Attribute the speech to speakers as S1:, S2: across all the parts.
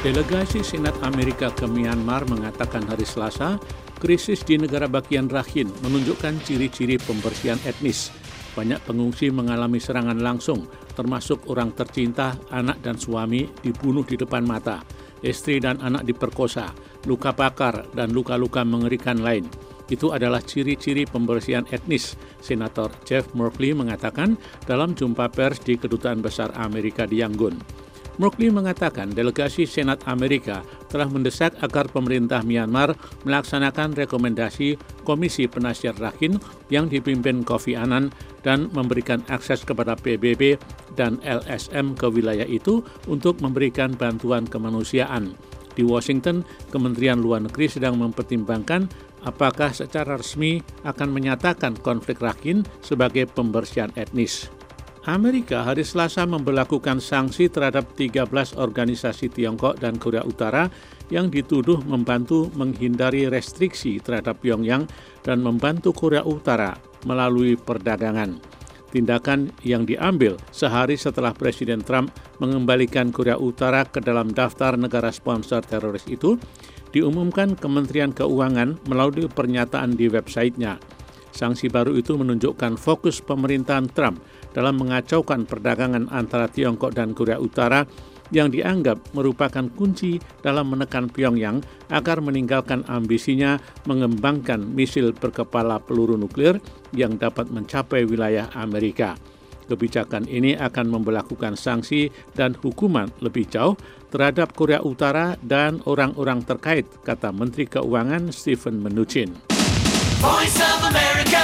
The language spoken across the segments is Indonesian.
S1: Delegasi Senat Amerika ke Myanmar mengatakan hari Selasa, krisis di negara bagian Rakhine menunjukkan ciri-ciri pembersihan etnis. Banyak pengungsi mengalami serangan langsung, termasuk orang tercinta, anak dan suami dibunuh di depan mata. Istri dan anak diperkosa, luka bakar, dan luka-luka mengerikan lain. Itu adalah ciri-ciri pembersihan etnis, Senator Jeff Merkley mengatakan dalam jumpa pers di Kedutaan Besar Amerika di Yangon. Merkley mengatakan delegasi Senat Amerika telah mendesak agar pemerintah Myanmar melaksanakan rekomendasi Komisi Penasihat Rakhine yang dipimpin Kofi Annan dan memberikan akses kepada PBB dan LSM ke wilayah itu untuk memberikan bantuan kemanusiaan. Di Washington, Kementerian Luar Negeri sedang mempertimbangkan apakah secara resmi akan menyatakan konflik Rakhine sebagai pembersihan etnis. Amerika hari Selasa memberlakukan sanksi terhadap 13 organisasi Tiongkok dan Korea Utara yang dituduh membantu menghindari restriksi terhadap Pyongyang dan membantu Korea Utara melalui perdagangan. Tindakan yang diambil sehari setelah Presiden Trump mengembalikan Korea Utara ke dalam daftar negara sponsor teroris itu, diumumkan Kementerian Keuangan melalui pernyataan di websitenya. Sanksi baru itu menunjukkan fokus pemerintahan Trump dalam mengacaukan perdagangan antara Tiongkok dan Korea Utara yang dianggap merupakan kunci dalam menekan Pyongyang agar meninggalkan ambisinya mengembangkan misil berkepala peluru nuklir yang dapat mencapai wilayah Amerika. Kebijakan ini akan memberlakukan sanksi dan hukuman lebih jauh terhadap Korea Utara dan orang-orang terkait, kata Menteri Keuangan Steven Mnuchin.
S2: Voice of America,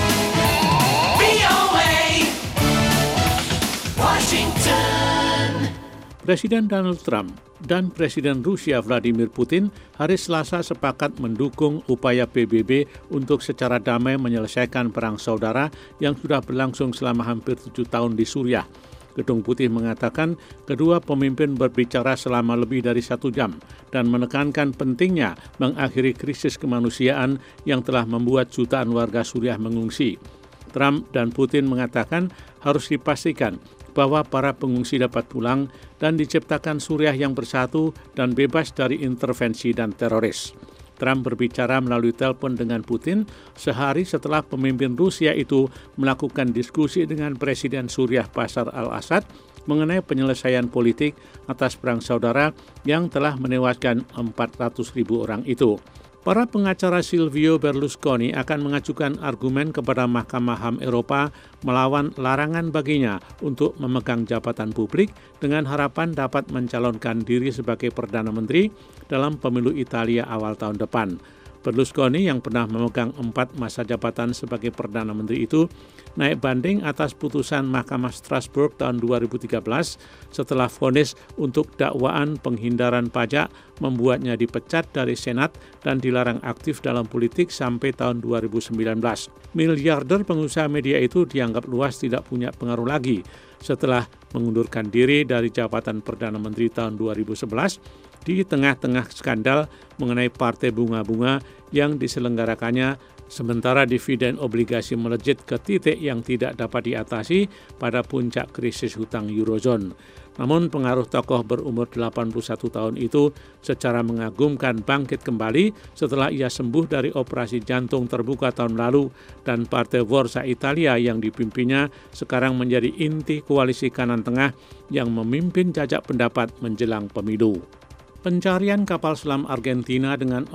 S2: VOA, Washington.
S1: Presiden Donald Trump dan Presiden Rusia Vladimir Putin hari Selasa sepakat mendukung upaya PBB untuk secara damai menyelesaikan perang saudara yang sudah berlangsung selama hampir 7 tahun di Suriah. Gedung Putih mengatakan kedua pemimpin berbicara selama lebih dari 1 jam dan menekankan pentingnya mengakhiri krisis kemanusiaan yang telah membuat jutaan warga Suriah mengungsi. Trump dan Putin mengatakan harus dipastikan bahwa para pengungsi dapat pulang dan diciptakan Suriah yang bersatu dan bebas dari intervensi dan teroris. Trump berbicara melalui telepon dengan Putin sehari setelah pemimpin Rusia itu melakukan diskusi dengan Presiden Suriah Bashar al-Assad mengenai penyelesaian politik atas perang saudara yang telah menewaskan 400.000 orang itu. Para pengacara Silvio Berlusconi akan mengajukan argumen kepada Mahkamah HAM Eropa melawan larangan baginya untuk memegang jabatan publik dengan harapan dapat mencalonkan diri sebagai Perdana Menteri dalam pemilu Italia awal tahun depan. Berlusconi yang pernah memegang 4 masa jabatan sebagai Perdana Menteri itu naik banding atas putusan Mahkamah Strasbourg tahun 2013 setelah vonis untuk dakwaan penghindaran pajak membuatnya dipecat dari Senat dan dilarang aktif dalam politik sampai tahun 2019. Miliarder pengusaha media itu dianggap luas tidak punya pengaruh lagi setelah mengundurkan diri dari jabatan Perdana Menteri tahun 2011 di tengah-tengah skandal mengenai partai bunga-bunga yang diselenggarakannya sementara dividen obligasi melejit ke titik yang tidak dapat diatasi pada puncak krisis hutang Eurozone. Namun pengaruh tokoh berumur 81 tahun itu secara mengagumkan bangkit kembali setelah ia sembuh dari operasi jantung terbuka tahun lalu dan Partai Forza Italia yang dipimpinnya sekarang menjadi inti koalisi kanan tengah yang memimpin jajak pendapat menjelang pemilu. Pencarian kapal selam Argentina dengan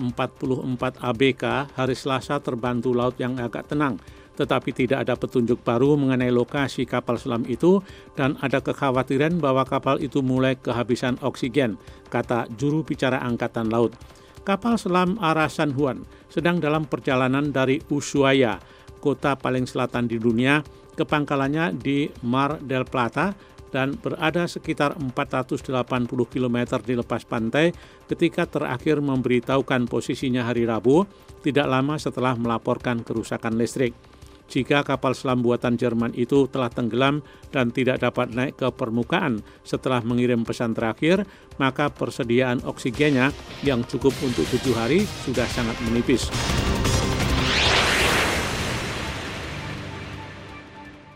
S1: 44 ABK hari Selasa terbantu laut yang agak tenang, tetapi tidak ada petunjuk baru mengenai lokasi kapal selam itu dan ada kekhawatiran bahwa kapal itu mulai kehabisan oksigen, kata juru bicara Angkatan Laut. Kapal selam Ara San Juan sedang dalam perjalanan dari Ushuaia, kota paling selatan di dunia, ke pangkalannya di Mar del Plata, dan berada sekitar 480 km di lepas pantai ketika terakhir memberitahukan posisinya hari Rabu, tidak lama setelah melaporkan kerusakan listrik. Jika kapal selam buatan Jerman itu telah tenggelam dan tidak dapat naik ke permukaan setelah mengirim pesan terakhir, maka persediaan oksigennya yang cukup untuk 7 hari sudah sangat menipis.